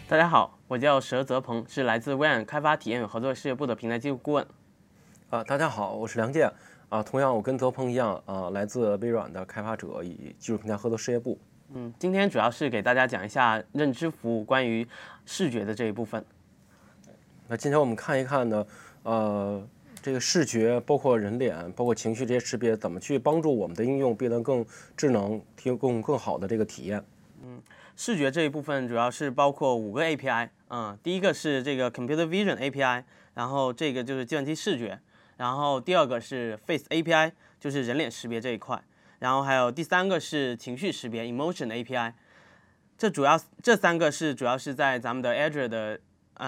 大家好，我叫佘泽鹏，是来自微软开发体验与合作事业部的平台技术顾问。 大家好，我是梁健。同样我跟泽鹏一样，来自微软的开发者与技术平台合作事业部。 今天主要是给大家讲一下认知服务关于视觉的这一部分。 那今天我们看一看呢，这个视觉包括人脸、包括情绪这些识别，怎么去帮助我们的应用变得更智能，提供更好的这个体验。 视觉这一部分主要是包括5个 API，第一个是这个 Computer Vision API， 然后这个就是计算机视觉，然后第二个是 Face API， 就是人脸识别这一块，然后还有第三个是情绪识别 Emotion API。这三个主要是在咱们的 Azure 的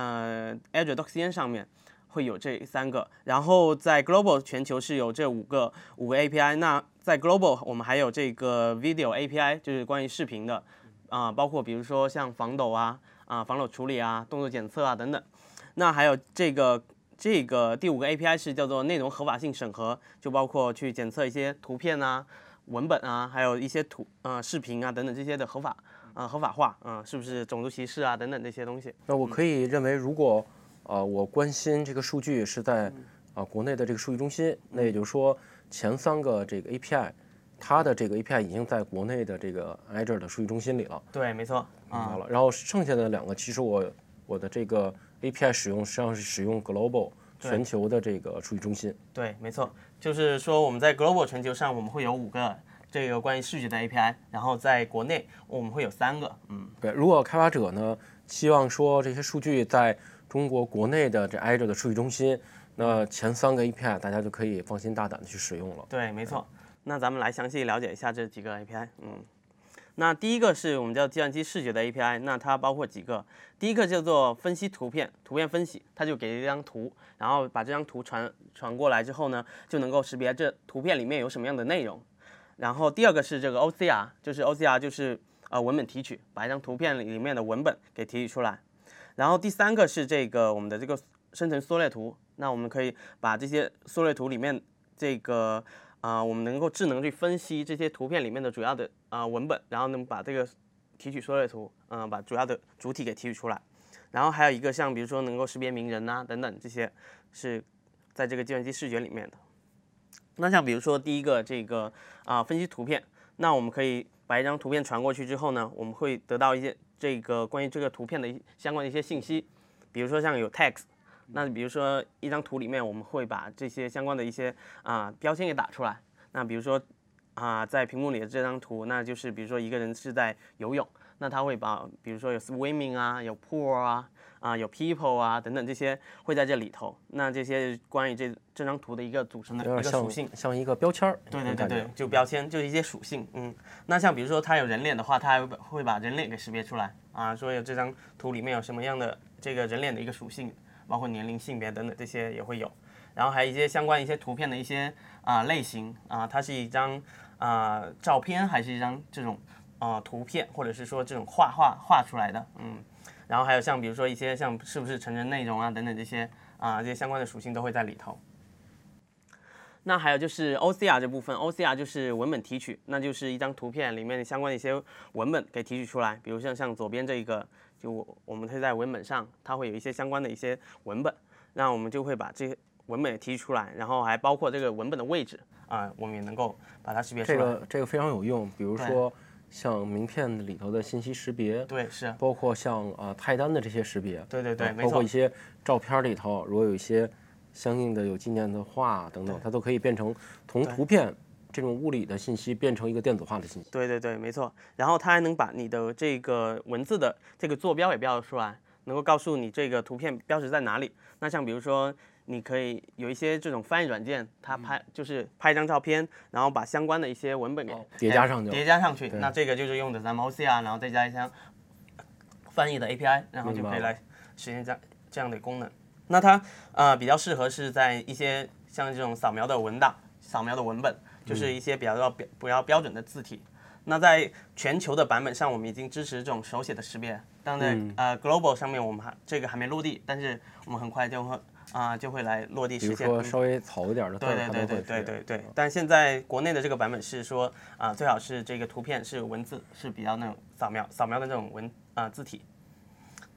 Azure DocSCN 上面会有这3个，然后在 Global 全球是有这5个API。那在 Global 我们还有这个 Video API， 就是关于视频的。包括比如说像防抖防抖处理动作检测等等。那还有这个第5个 API 是叫做内容合法性审核，就包括去检测一些图片文本还有一些视频等等这些的合法化是不是种族歧视等等这些东西。 那我可以认为，如果我关心这个数据是在国内的这个数据中心，那也就是说前3个这个 API。它的这个 API 已经在国内的这个 Azure 的数据中心里了。 对，没错。 然后剩下的2个，其实我的这个 API 实际上是使用 Global 全球的这个数据中心。 对，没错。就是说我们在 Global 全球上，我们会有5个这个关于视觉的 API， 然后在国内我们会有3个。 对。如果开发者呢希望说这些数据在中国国内的这 Azure 的数据中心，那前3个 API 大家就可以放心大胆的去使用了。 对，没错。那咱们来详细了解一下这几个 API。那第一个是我们叫计算机视觉的 API， 那它包括几个。第一个叫做分析图片分析，它就给一张图，然后把这张图传过来之后呢，就能够识别这图片里面有什么样的内容。然后第二个是这个 OCR， 就是 OCR 就是文本提取，把一张图片里面的文本给提取出来。然后第3个是这个我们的这个生成缩略图，那我们可以把这些缩略图里面这个我们能够智能去分析这些图片里面的主要的文本，然后能把这个提取缩略图把主要的主体给提取出来。然后还有一个像比如说能够识别名人等等，这些是在这个计算机视觉里面的。那像比如说第一个这个分析图片，那我们可以把一张图片传过去之后呢，我们会得到一些这个关于这个图片的相关的一些信息，比如说像有 text。那比如说一张图里面，我们会把这些相关的一些标签给打出来。那比如说在屏幕里的这张图，那就是比如说一个人是在游泳，那他会把比如说有 swimming 有 pool 有 people等等这些会在这里头。那这些关于这张图的一个组成的一个属性， 像一个标签。 对，就标签就是一些属性。那像比如说他有人脸的话，他还会把人脸给识别出来说有这张图里面有什么样的这个人脸的一个属性。包括年龄、性别等等这些也会有，然后还有一些相关一些图片的一些类型它是一张照片还是一张这种图片，或者是说这种画出来的。然后还有像比如说一些像是不是成人内容等等这些这些相关的属性都会在里头。那还有就是 OCR 这部分 ，OCR 就是文本提取，那就是一张图片里面相关的一些文本给提取出来，比如像左边这一个。就我们会在文本上，它会有一些相关的一些文本，那我们就会把这些文本也提取出来，然后还包括这个文本的位置我们也能够把它识别出来。 这个非常有用，比如说像名片里头的信息识别， 对，是， 包括像菜单的这些识别， 对，没错， 包括一些照片里头，如果有一些相应的有纪念的画等等，它都可以变成从图片。这种物理的信息变成一个电子化的信息。 对，没错。然后它还能把你的这个文字的这个坐标也标出来，能够告诉你这个图片标识在哪里。那像比如说，你可以有一些这种翻译软件，它就是拍一张照片，然后把相关的一些文本给叠加上去。 那这个就是用的咱们 OCR， 然后再加一项翻译的 API， 然后就可以来实现这样的功能。那它比较适合是在一些像这种扫描的文档、扫描的文本。就是一些比较标准的字体。那在全球的版本上，我们已经支持这种手写的识别。当然Global 上面我们这个还没落地，但是我们很快就会来落地实现。 比如说稍微草一点的， 对。但现在国内的这个版本是说最好是这个图片是文字，是比较那种扫描的那种字体。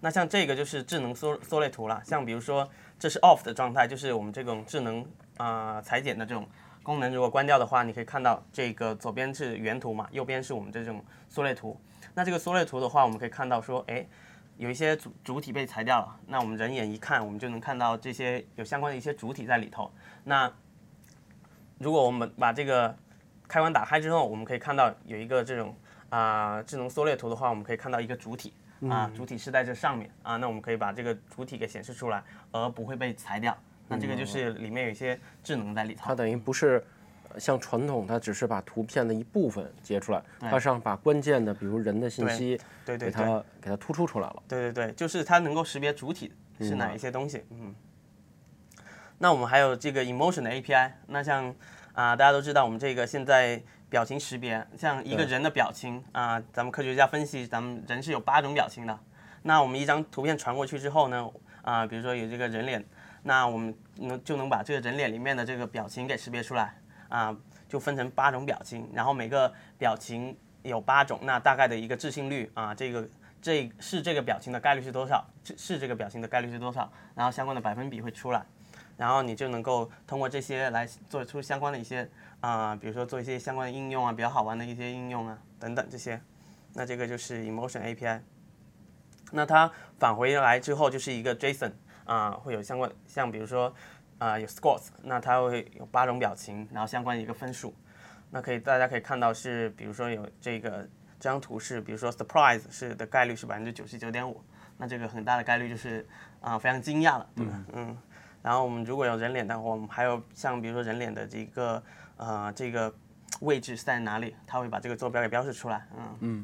那像这个就是智能缩略图了，像比如说这是 off 的状态，就是我们这种智能裁剪的这种功能，如果关掉的话，你可以看到这个左边是原图嘛，右边是我们这种缩略图。那这个缩略图的话，我们可以看到说，哎，有一些主体被裁掉了，那我们人眼一看，我们就能看到这些有相关的一些主体在里头。那如果我们把这个开关打开之后，我们可以看到有一个这种智能缩略图的话，我们可以看到一个主体主体是在这上面那我们可以把这个主体给显示出来，而不会被裁掉。那这个就是里面有一些智能在里头。 它等于不是像传统，它只是把图片的一部分截出来，它是把关键的，比如人的信息，给它突出出来了。 对，就是它能够识别主体是哪一些东西。那我们还有这个 emotion 的 API， 那像大家都知道我们这个现在表情识别，像一个人的表情咱们科学家分析，咱们人是有8种表情的。那我们一张图片传过去之后呢，比如说有这个人脸，那我们就能把这个人脸里面的这个表情给识别出来就分成8种表情，然后每个表情有8种，那大概的一个置信率这个表情的概率是多少？是这个表情的概率是多少？然后相关的百分比会出来。然后你就能够通过这些来做出相关的一些比如说做一些相关的应用比较好玩的一些应用等等这些。那这个就是 emotion API。那它返回来之后就是一个 JSON 会有相关，像比如说有 scores， 那它会有8种表情，然后相关的一个分数。那大家可以看到是，比如说有这张图是，比如说 surprise 的概率是99.5%，那这个很大的概率就是非常惊讶了，对吧？然后我们如果有人脸的话，我们还有像比如说人脸的这个位置是在哪里，它会把这个坐标给标示出来。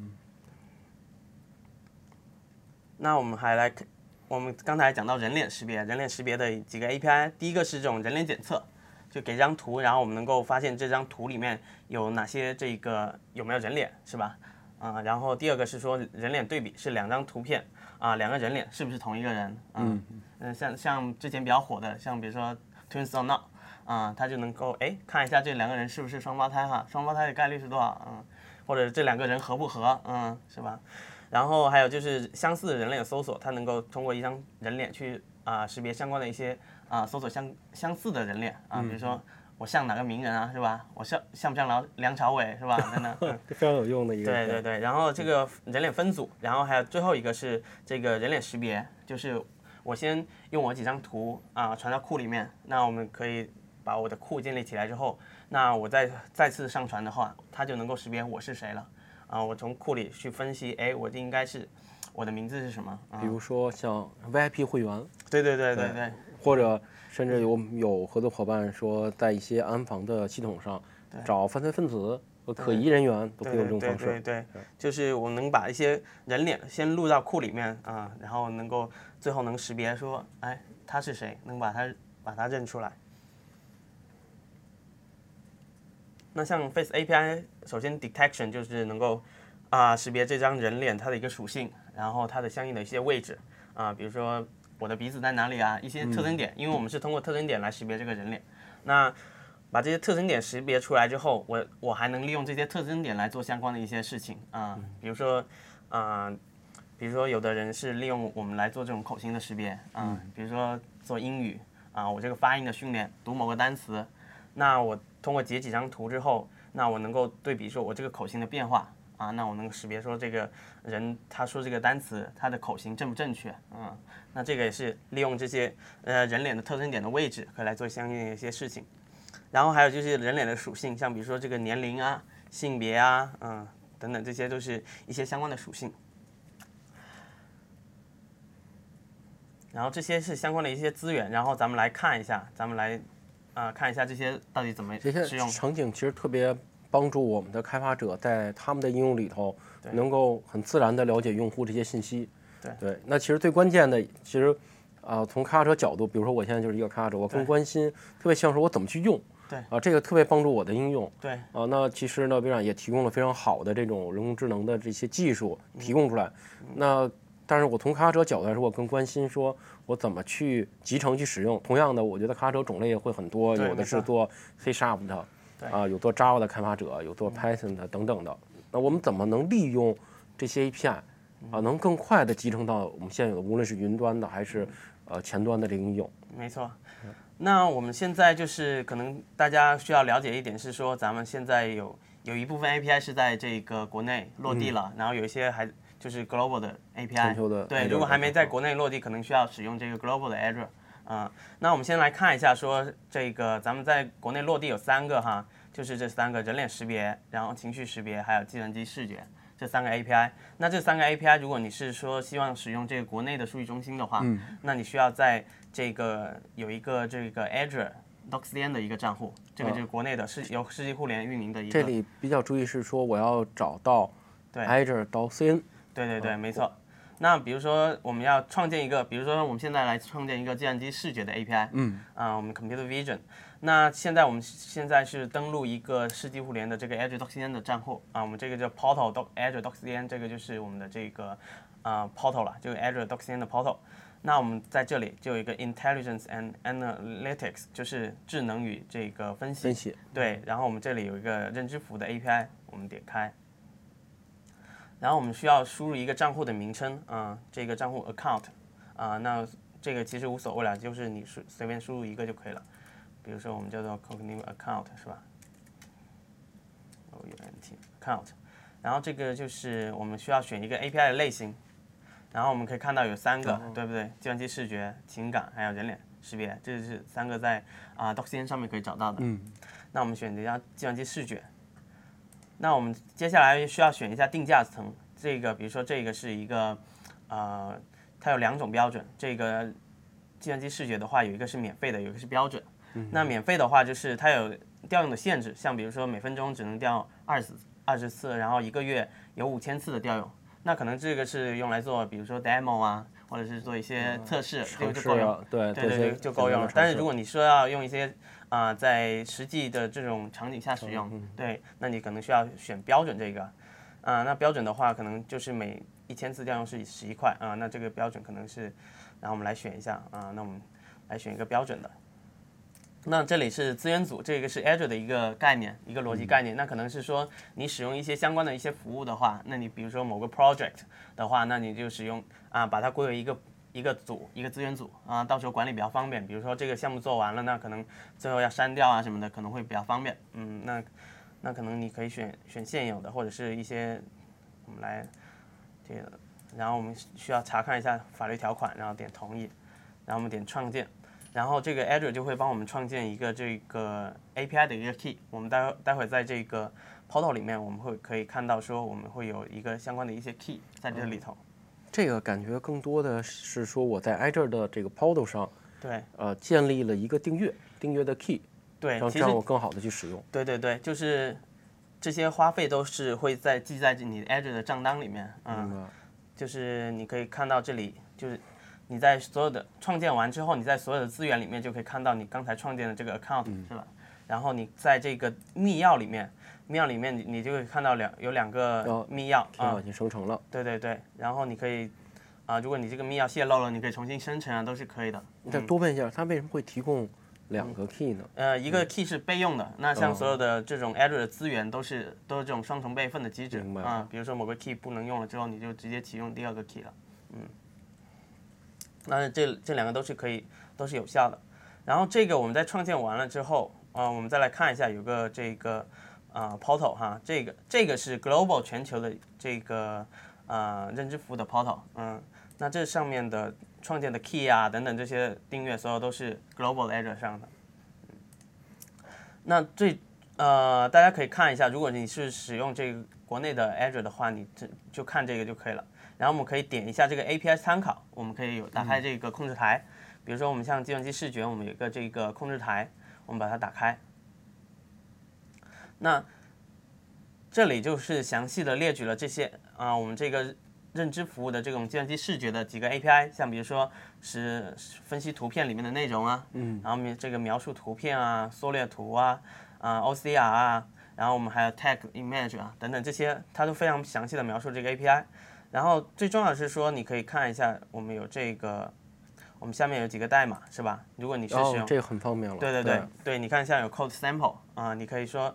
那我们刚才讲到人脸识别的几个 API， 第一个是这种人脸检测，就给张图，然后我们能够发现这张图里面有哪些有没有人脸，是吧？然后第二个是说人脸对比，是2张图片2个人脸是不是同一个人？像之前比较火的，像比如说 Twins or Not，它就能够看一下这2个人是不是双胞胎双胞胎的概率是多少？或者这2个人合不合？是吧？然后还有就是相似的人脸搜索，它能够通过一张人脸去识别相关的一些搜索相似的人脸比如说我像哪个名人是吧？我像不像梁朝伟是吧？等等， 非常有用的一个。 对。然后这个人脸分组，然后还有最后一个是这个人脸识别，就是我先用我几张图传到库里面，那我们可以把我的库建立起来之后，那我再次上传的话，它就能够识别我是谁了我从库里去分析，我这应该是我的名字是什么？ 比如说像 VIP 会员， 对， 或者甚至有合作伙伴说，在一些安防的系统上找犯罪分子和可疑人员都可以用这种方式。 对，就是我能把一些人脸先录到库里面然后能够最后能识别说，他是谁，能把他认出来。那像 Face API， 首先 detection 就是能够识别这张人脸它的一个属性，然后它的相应的一些位置比如说我的鼻子在哪里一些特征点，因为我们是通过特征点来识别这个人脸。那把这些特征点识别出来之后，我还能利用这些特征点来做相关的一些事情比如说有的人是利用我们来做这种口型的识别比如说做英语我这个发音的训练，读某个单词，那我通过截几张图之后，那我能够对比说我这个口型的变化那我能识别说这个人他说这个单词他的口型正不正确那这个也是利用这些人脸的特征点的位置可以来做相应的一些事情。然后还有就是人脸的属性，像比如说这个年龄性别等等，这些都是一些相关的属性。然后这些是相关的一些资源，然后咱们来看一下，看一下这些到底怎么使用。 这些场景其实特别帮助我们的开发者在他们的应用里头能够很自然地了解用户这些信息。对，那其实最关键的，其实从开发者角度，比如说我现在就是一个开发者，我更关心，特别像是我怎么去用。这个特别帮助我的应用。那其实呢，微软也提供了非常好的这种人工智能的这些技术提供出来。那但是我从开发者角度来说，我更关心说我怎么去集成去使用。同样的，我觉得开发者种类也会很多，有的是做 C# 的有做 Java 的开发者，有做 Python 的等等的。那我们怎么能利用这些 API 能更快的集成到我们现有的，无论是云端的还是前端的这个应用。 没错。那我们现在就是可能大家需要了解一点是说，咱们现在有一部分 API 是在这个国内落地了，然后有一些还就是 global 的 API， 全球的对，如果还没在国内落地，可能需要使用这个 global 的 Azure。那我们先来看一下说这个咱们在国内落地有3个哈，就是这3个人脸识别，然后情绪识别，还有计算机视觉。这3个 API， 那这3个 API， 如果你是说希望使用这个国内的数据中心的话，那你需要在这个有一个这个 Azure DocSCN 的一个账户，这个就是国内的由世纪互联运营的一个。 这里比较注意是说我要找到 Azure DocSCN。 对，没错。那比如说我们要创建一个，比如说我们现在来创建一个计算机视觉的 API，我们 Computer Vision。那我们现在是登录一个世纪互联的这个 Azure DocSCN 的账户我们这个叫 Portal Azure DocSCN， 这个就是我们的这个Portal 了，就是 Azure DocSCN 的 Portal。那我们在这里就有一个 Intelligence and Analytics， 就是智能与这个分析。对，然后我们这里有一个认知服的 API， 我们点开。然后我们需要输入一个账户的名称这个账户 account 那这个其实无所谓了，就是你随便输入一个就可以了。比如说我们叫做 Cognitive Account 是吧 ？OUNT Account， 然后这个就是我们需要选一个 API 的类型，然后我们可以看到有3个，对不对？计算机视觉、情感还有人脸识别，这是3个在DocSCN 上面可以找到的。那我们选择一下计算机视觉。那我们接下来需要选一下定价层，这个比如说这个是一个它有2种标准，这个计算机视觉的话有一个是免费的，有一个是标准。那免费的话就是它有调用的限制，像比如说每分钟只能调20次，然后1个月有5000次的调用。那可能这个是用来做比如说 demo 或者是做一些测试，这个就够用。对，就够用了。但是如果你说要用一些在实际的这种场景下使用，对，那你可能需要选标准这个。那标准的话可能就是每1000次调用是11块那这个标准可能是，然后我们来选一下那我们来选一个标准的。那这里是资源组，这个是 Azure 的一个概念，一个逻辑概念。那可能是说你使用一些相关的一些服务的话，那你比如说某个 project 的话，那你就使用把它归为一个组，一个资源组到时候管理比较方便。比如说这个项目做完了，那可能最后要删掉什么的，可能会比较方便。那可能你可以选现有的，或者是一些我们来这个，然后我们需要查看一下法律条款，然后点同意，然后我们点创建。然后这个 Azure 就会帮我们创建一个这个 API 的一个 key， 我们待会在这个 Portal 里面我们可以看到说我们会有一个相关的一些 key 在这里头。 这个感觉更多的是说我在 Azure 的这个 Portal 上， 对， 建立了一个订阅的 key， 对， 这样我更好的去使用。 对，就是这些花费都是会记在你 Azure 的账单里面就是你可以看到这里就是你在所有的创建完之后，你在所有的资源里面就可以看到你刚才创建的这个 account 是吧？然后你在这个密钥里面你就会看到有2个密钥已经生成了。 对，然后你可以如果你这个密钥泄露了，你可以重新生成都是可以的。 再多问一下，它为什么会提供2个 key 呢？ 一个 key 是备用的，那像所有的这种 Azure 的资源都是这种双重备份的机制比如说某个 key 不能用了之后，你就直接启用第2个 key 了。那这2个都是有效的。然后这个我们在创建完了之后我们再来看一下有个这个Portal 这个是 Global 全球的这个认知服务的 Portal。那这上面的创建的 key 等等这些订阅所有都是 Global Azure 上的。那大家可以看一下，如果你是使用这个国内的 Azure 的话，你就看这个就可以了。然后我们可以点一下这个 API 参考，我们可以打开这个控制台，比如说我们像计算机视觉，我们有一个这个控制台，我们把它打开。那这里就是详细的列举了这些我们这个认知服务的这种计算机视觉的几个 API， 像比如说是分析图片里面的内容然后这个描述图片缩略图OCR然后我们还有 tag image 等等这些，它都非常详细的描述这个 API。然后最重要的是说，你可以看一下，我们有这个，我们下面有几个代码是吧？如果你是使用这个很方便了。 对，你看像有 code sample你可以说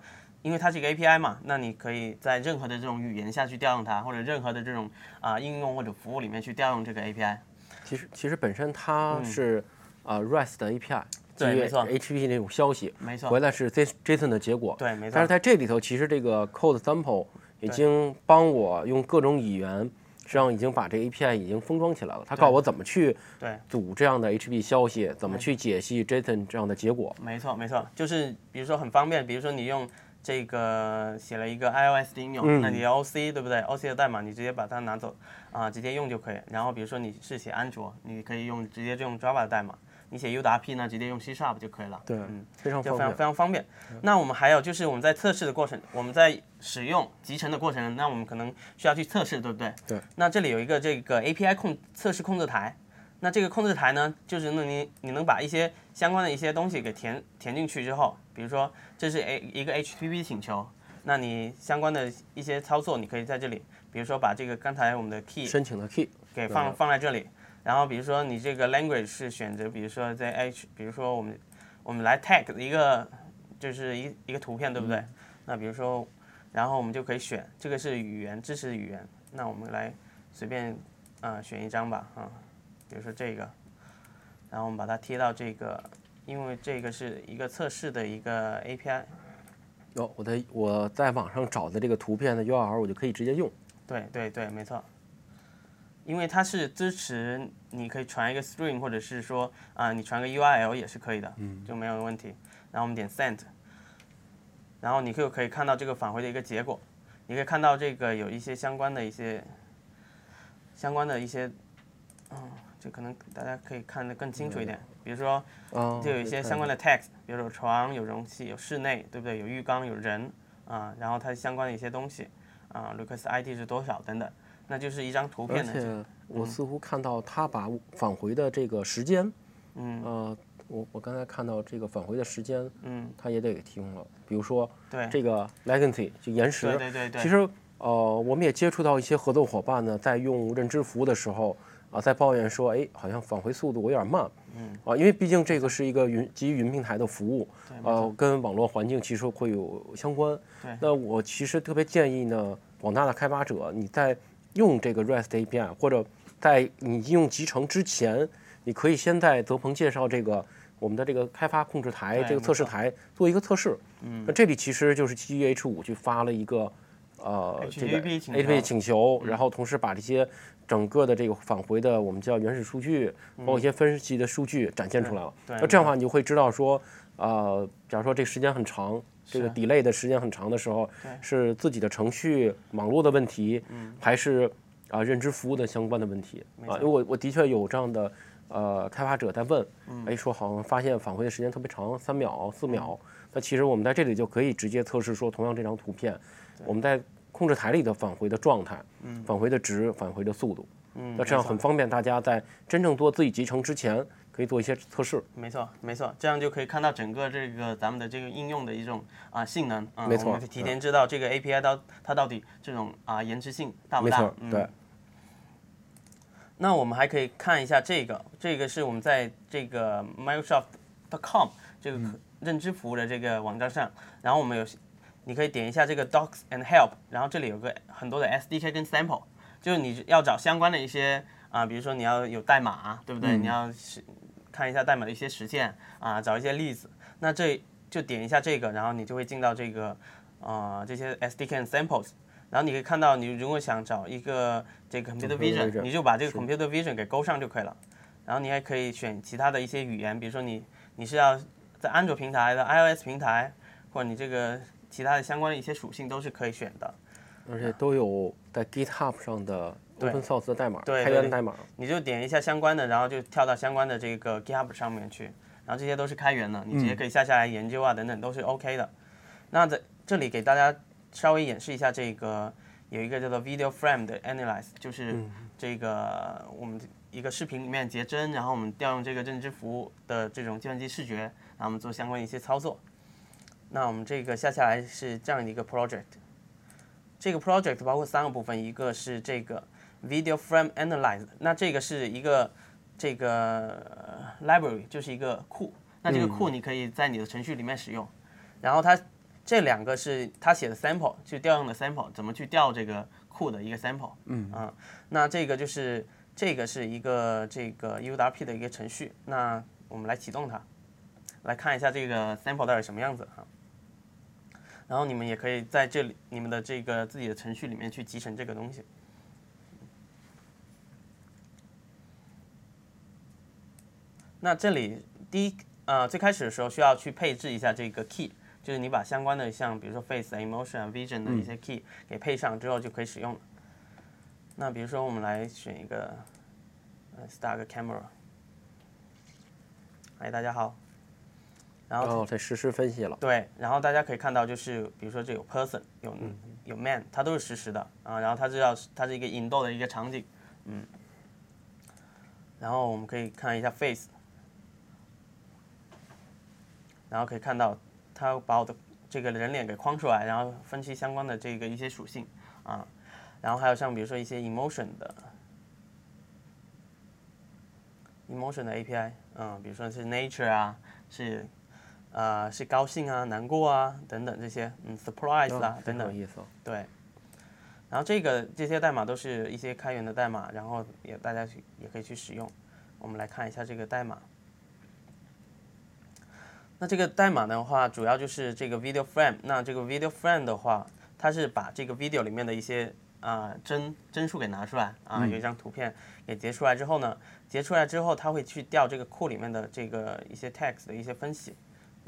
因为它是一个 API 嘛，那你可以在任何的这种语言下去调用它，或者任何的这种应用或者服务里面去调用这个 API。 其实本身它是REST 的 API， 对，没错 HTTP 那种消息， 没错回来是 JSON 的结果。 对，没错。 但是在这里头，其实这个 Code Sample 已经帮我用各种语言，实际上已经把这个 API 已经封装起来了。它告诉我怎么去组这样的 HTTP 消息，怎么去解析 JSON 这样的结果。 没错，没错，就是比如说很方便，比如说你用这个写了一个 iOS 的应用，那你要 OC 对不对 ？OC 的代码你直接把它拿走直接用就可以。然后比如说你是写安卓，你可以直接用 Java 的代码。你写 UWP 呢，直接用 C# 就可以了。 对，非常就方便， 非常方便。那我们还有就是我们在测试的过程，我们在使用集成的过程，那我们可能需要去测试，对不对？ 对。 那这里有一个这个 API 测试控制台，那这个控制台呢，就是你能把一些相关的一些东西给填进去之后，比如说这是一个 HTTP 请求，那你相关的一些操作，你可以在这里，比如说把这个刚才我们的 key 申请的 key 给放在这里。然后比如说你这个 language 是选择，比如说在比如说我们来 tag 一个就是一个图片，对不对？那比如说，然后我们就可以选这个是语言支持语言，那我们来随便选一张吧比如说这个，然后我们把它贴到这个，因为这个是一个测试的一个 API。 我在网上找的这个图片的 URL 我就可以直接用。 对，没错。因为它是支持你可以传一个 string， 或者是说你传个 URL 也是可以的，就没有问题。然后我们点 send， 然后你就可以看到这个返回的一个结果，你可以看到这个有一些相关的一些，就可能大家可以看得更清楚一点。比如说，就有一些相关的 text， 比如说有床、有容器、有室内，对不对？有浴缸、有人然后它相关的一些东西Lucas ID 是多少等等。那就是一张图片的。 而且我似乎看到他把返回的这个时间，我刚才看到这个返回的时间，他也得给提供了。比如说，这个 latency 就延时。 对。 其实我们也接触到一些合作伙伴呢，在用认知服务的时候在抱怨说，哎，好像返回速度有点慢。因为毕竟这个是一个基于云平台的服务，跟网络环境其实会有相关。那我其实特别建议呢，广大的开发者你在用这个 REST API， 或者在你应用集成之前，你可以先在泽鹏介绍这个我们的这个开发控制台这个测试台做一个测试。那这里其实就是基于 H5去发了一个这个 HTTP 请求，然后同时把这些整个的这个返回的我们叫原始数据，包括一些分析的数据展现出来了。那这样的话，你就会知道说，假如说这个时间很长，这个 delay 的时间很长的时候，是自己的程序网络的问题，还是认知服务的相关的问题因为我的确有这样的开发者在问，说好像发现返回的时间特别长，3秒、4秒。那其实我们在这里就可以直接测试说，同样这张图片，我们在控制台里的返回的状态、返回的值、返回的速度。那这样很方便大家在真正做自己集成之前，可以做一些测试。 没错，这样就可以看到整个这个咱们的这个应用的一种性能没错， 我们提前知道这个 API 它到底这种延迟性大不大？ 没错，对。 那我们还可以看一下这个是我们在这个 Microsoft.com 这个认知服务的这个网站上，然后我们你可以点一下这个 Docs and Help， 然后这里有很多的 SDK 跟 sample， 就是你要找相关的一些比如说你要有代码，对不对？你要看一下代码的一些实现找一些例子，那这就点一下这个，然后你就会进到这个这些 SDK and samples。然后你可以看到，你如果想找一个这个 Computer Vision， 你就把这个 Computer Vision 给勾上就可以了。然后你还可以选其他的一些语言，比如说你是要在安卓平台的 iOS 平台，或者你这个其他的相关的一些属性都是可以选的。 而且都有在 GitHub 上的 Open Source 的代码， 开源代码。 你就点一下相关的，然后就跳到相关的这个 GitHub 上面去，然后这些都是开源的，你直接可以下来研究等等都是 OK 的。那在这里给大家稍微演示一下这个有一个叫做 Video Frame 的 Analyze， 就是这个我们一个视频里面截帧，然后我们调用这个认知服务的这种计算机视觉，然后我们做相关一些操作。那我们这个下来是这样的一个 project， 这个 project 包括3个部分，一个是这个 Video Frame Analyze， 那这个是一个这个 library， 就是一个库，那这个库你可以在你的程序里面使用，然后它这2个是他写的 sample， 去调用的 sample， 怎么去调这个库的一个 sample。那这个是一个这个 UWP 的一个程序。那我们来启动它，来看一下这个 sample 到底什么样子啊。然后你们也可以在这里你们的这个自己的程序里面去集成这个东西。那这里最开始的时候需要去配置一下这个 key， 就是你把相关的像比如说 face、emotion、vision 的一些 key 给配上之后就可以使用了。那比如说我们来选一个start camera。哎，大家好。然后它实时分析了。 对，然后大家可以看到就是比如说这有 person 有 man， 它都是实时的啊。然后它是一个引逗的一个场景，然后我们可以看一下 face。然后可以看到，它把我的这个人脸给框出来，然后分析相关的这个一些属性啊，然后还有像比如说一些 emotion 的 API， 比如说是 nature 啊，是高兴啊、难过啊等等这些，surprise 啊等等， 有意思。 对。然后这些代码都是一些开源的代码，然后大家也可以去使用。我们来看一下这个代码。那这个代码的话，主要就是这个 video frame。那这个 video frame 的话，它是把这个 video 里面的一些帧数给拿出来啊，有一张图片给截出来之后呢，它会去调这个库里面的这个一些 text 的一些分析，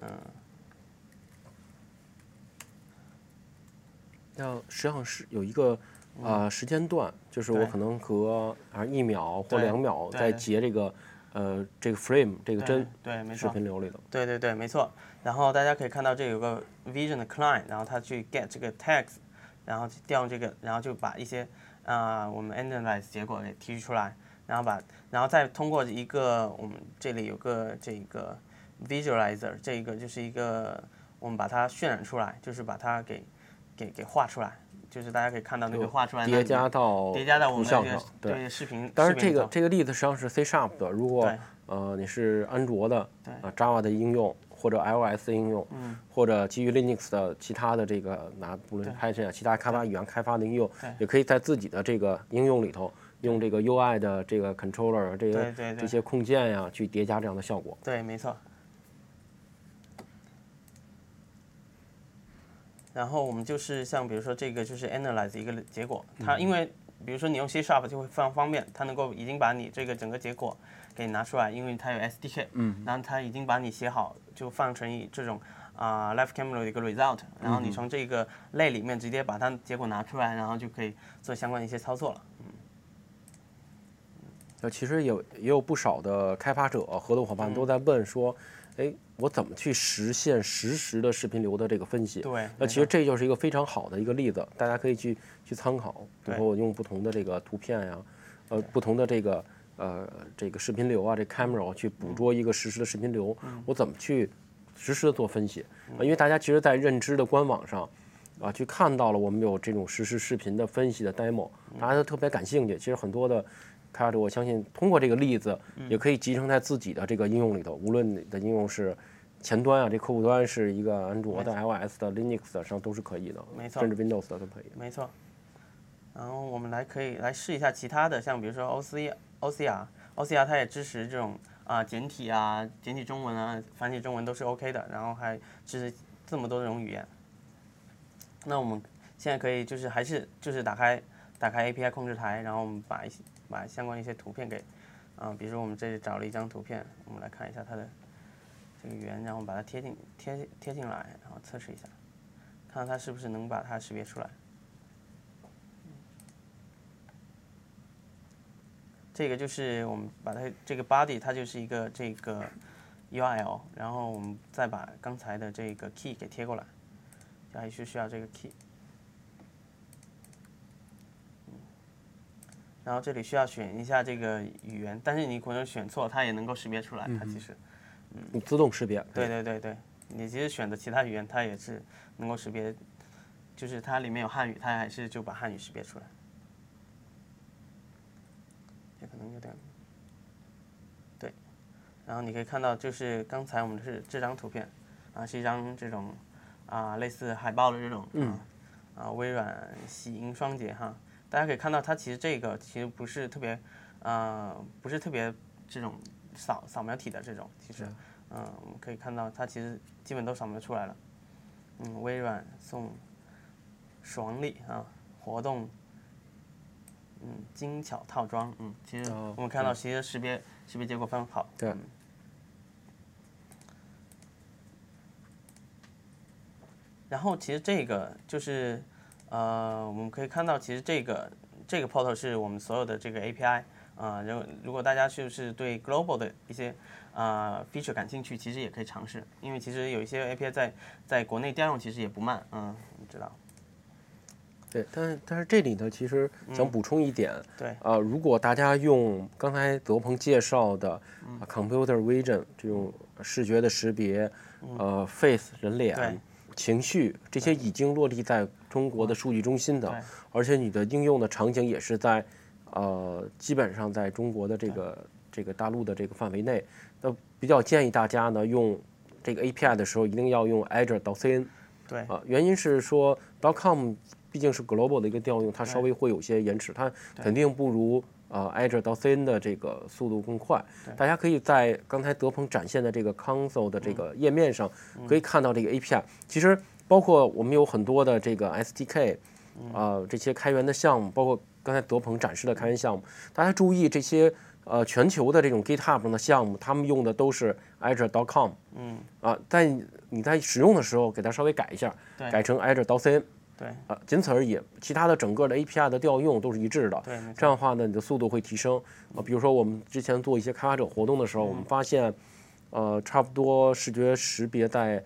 实际上是有一个时间段，就是我可能隔1秒或2秒再截这个frame 这个帧， 对，没错， 视频流里的。 对，没错。然后大家可以看到这有个 vision 的 client， 然后它去 get 这个 text， 然后调用这个，然后就把一些我们 analyze 结果给提取出来，然后再通过一个我们这里有个这个 visualizer， 这个就是一个我们把它渲染出来，就是把它给画出来，就是大家可以看到那个画出来叠加到我们那个对视频。 当然这个例子实际上是 C# 的，如果你是安卓的Java 的应用或者 iOS 的应用，或者基于 Linux 的其他的这个不论 Python 其他开发语言开发的应用，也可以在自己的这个应用里头用这个 UI 的这个 controller 这些控件呀去叠加这样的效果。 对，没错。然后我们就是像比如说这个就是 analyze 一个结果，它因为比如说你用 C# 就会非常方便，它能够已经把你这个整个结果给拿出来，因为它有 SDK，然后它已经把你写好，就放成这种live camera 的一个 result， 然后你从这个类里面直接把它结果拿出来，然后就可以做相关的一些操作了。 其实也有不少的开发者合作伙伴都在问说，我怎么去实现实时的视频流的这个分析？ 对， 那其实这就是一个非常好的一个例子，大家可以去参考。比如说我用不同的这个图片呀，不同的这个视频流啊，这 camera 去捕捉一个实时的视频流，我怎么去实时的做分析？因为大家其实，在认知的官网上去看到了我们有这种实时视频的分析的 demo，大家都特别感兴趣。其实很多的开发者，我相信通过这个例子，也可以集成在自己的这个应用里头。无论你的应用是前端这客户端是一个安卓的、iOS 的、Linux 的上都是可以的， 没错， 甚至 Windows 的都可以。 没错。然后我们可以来试一下其他的，像比如说 OCR 它也支持这种简体中文啊、繁体中文都是 OK 的，然后还支持这么多种语言。那我们现在可以还是打开 API 控制台，然后我们把相关一些图片给比如说我们这里找了一张图片，我们来看一下它的这个圆，然后把它贴进来，然后测试一下，看看它是不是能把它识别出来。这个就是我们把它这个 body 它就是一个这个 URL， 然后我们再把刚才的这个 key 给贴过来，就还是需要这个 key。然后这里需要选一下这个语言，但是你可能选错，它也能够识别出来。它其实， 自动识别。 对，你其实选的其他语言，它也是能够识别，就是它里面有汉语，它还是就把汉语识别出来。这可能有点，对。然后你可以看到，就是刚才我们是这张图片，是一张这种类似海豹的这种微软喜迎双节哈，大家可以看到它其实这个其实不是特别这种扫描体的这种，其实我们可以看到它其实基本都扫描出来了。微软送爽礼活动精巧套装，其实我们看到其实识别结果非常好。 对。 然后其实这个就是我们可以看到，其实这个 portal 是我们所有的这个 API 如果大家就是对 global 的一些feature 感兴趣，其实也可以尝试，因为其实有一些 API 在国内调用其实也不慢，你知道。 对，但是这里呢，其实想补充一点， 对， 如果大家用刚才德鹏介绍的computer vision 这种视觉的识别，face 人脸、情绪这些已经落地在中国的数据中心的，而且你的应用的场景也是在基本上在中国的这个大陆的这个范围内，那比较建议大家呢用这个 API 的时候一定要用 Azure.cn。 对， 原因是说 .com 毕竟是 global 的一个调用，它稍微会有些延迟，它肯定不如Azure.cn 的这个速度更快。大家可以在刚才德鹏展现的这个 console 的这个页面上，可以看到这个 API。其实包括我们有很多的这个 SDK，这些开源的项目，包括刚才德鹏展示的开源项目，大家注意这些全球的这种 GitHub 上的项目，他们用的都是 Azure.com。但你在使用的时候给它稍微改一下，改成 Azure.cn。 对， 仅此而已。其他的整个的 API 的调用都是一致的。 对， 这样的话呢，你的速度会提升。比如说我们之前做一些开发者活动的时候，我们发现，差不多视觉识别在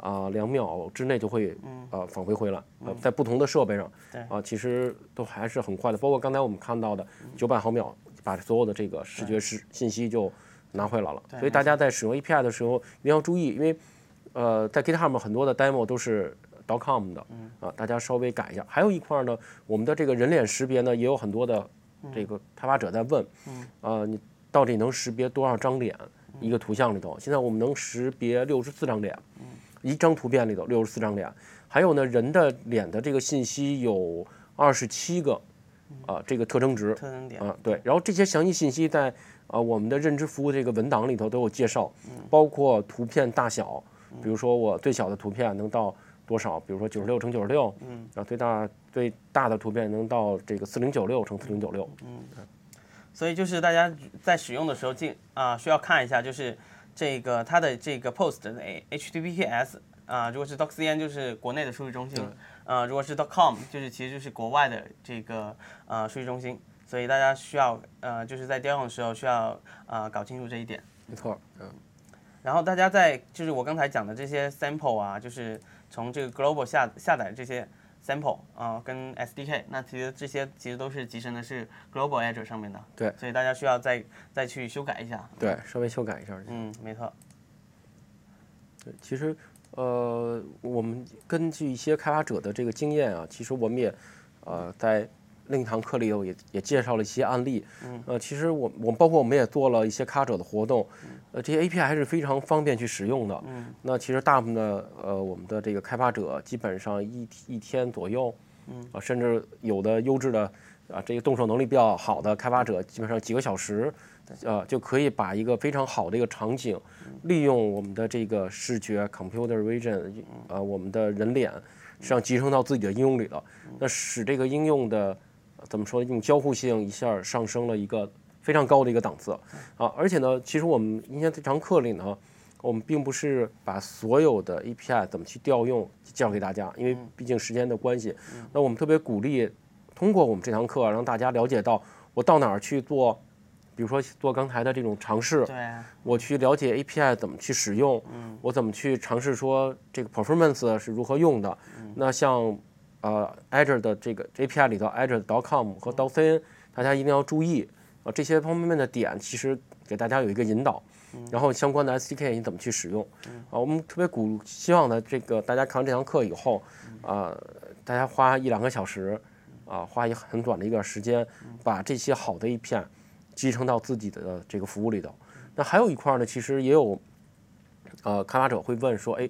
2秒之内就会返回来。在不同的设备上，其实都还是很快的。包括刚才我们看到的900毫秒，把所有的这个视觉信息就拿回来了。所以大家在使用 API 的时候一定要注意，因为在 GitHub 很多的 demo 都是.com 的大家稍微改一下。还有一块呢，我们的这个人脸识别呢，也有很多的这个开发者在问，你到底能识别多少张脸一个图像里头？现在我们能识别64张脸，一张图片里头64张脸。还有呢，人的脸的这个信息有27个这个特征值， 点对。然后这些详细信息在我们的认知服务这个文档里头都有介绍，包括图片大小，比如说我最小的图片能到多少？比如说96×96，然后最大的图片能到这个4096×4096。 所以就是大家在使用的时候需要看一下，就是这个它的这个 post 的 HTTPS 如果是 .cn 就是国内的数据中心，如果是 .com 其实就是国外的这个数据中心，所以大家需要就是在调用的时候需要搞清楚这一点。 没错， 然后大家就是我刚才讲的这些 sample 就是从这个 global 下载这些 sample 跟 SDK， 那其实这些其实都是集成的是 global Azure 上面的。 对， 所以大家需要再去修改一下。 对，稍微修改一下。 没错。 对，其实我们根据一些开发者的这个经验其实我们也在另一堂课里头也介绍了一些案例。其实我们包括我们也做了一些开发者的活动，这些 API 还是非常方便去使用的。那其实大部分的我们的这个开发者基本上一天左右，甚至有的优质的这个动手能力比较好的开发者，基本上几个小时，就可以把一个非常好的一个场景，利用我们的这个视觉 computer vision，我们的人脸，实际上集成到自己的应用里了。那使这个应用的怎么说，用交互性一下上升了一个非常高的一个档次而且呢，其实我们今天这堂课里呢，我们并不是把所有的 API 怎么去调用介绍给大家，因为毕竟时间的关系。那我们特别鼓励通过我们这堂课让大家了解到我到哪儿去做，比如说做刚才的这种尝试，我去了解 API 怎么去使用，我怎么去尝试说这个 performance 是如何用的。那像Azure 的这个 API 里头 Azure.com 和.cn， 大家一定要注意这些方面的点，其实给大家有一个引导。然后相关的 SDK 你怎么去使用我们特别希望呢，这个大家看完这堂课以后大家花1-2个小时花一很短的一个时间，把这些好的 API 集成到自己的这个服务里头。那还有一块呢，其实也有开发者会问说，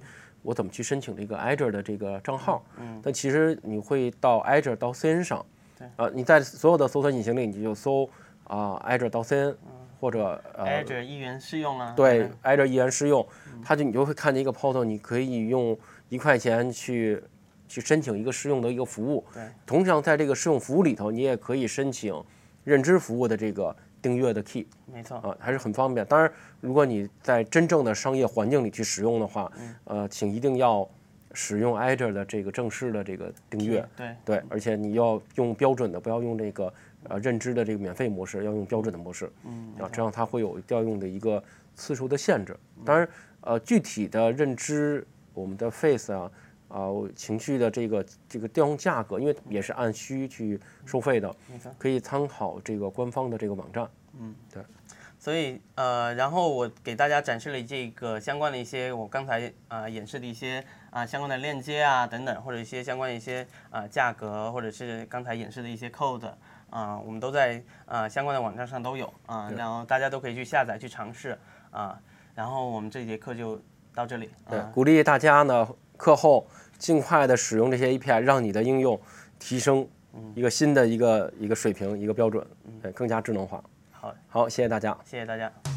我怎么去申请这个 Azure 的这个账号？但其实你会到 Azure 到 CN 上，你在所有的搜索引擎里你就搜Azure 到 CN，或者 Azure 一元试用啊， 对 Azure 一元试用，你就会看见一个 portal， 你可以用1块钱去申请一个试用的一个服务。 对， 同样在这个试用服务里头，你也可以申请认知服务的这个订阅的 key。 没错， 还是很方便。当然，如果你在真正的商业环境里去使用的话，请一定要使用 Azure 的这个正式的这个订阅。对，而且你要用标准的，不要用这个认知的这个免费模式，要用标准的模式。这样它会有调用的一个次数的限制。当然，具体的认知，我们的 Face 情绪的这个调用价格，因为也是按需去收费的，可以参考这个官方的这个网站。对。 所以然后我给大家展示了这个相关的一些我刚才演示的一些相关的链接等等，或者一些相关的一些价格，或者是刚才演示的一些 code 我们都在相关的网站上都有然后大家都可以去下载去尝试然后我们这节课就到这里。 对，鼓励大家呢课后尽快的使用这些 API， 让你的应用提升一个新的一个水平一个标准，更加智能化。 好， 谢谢大家。 谢谢大家。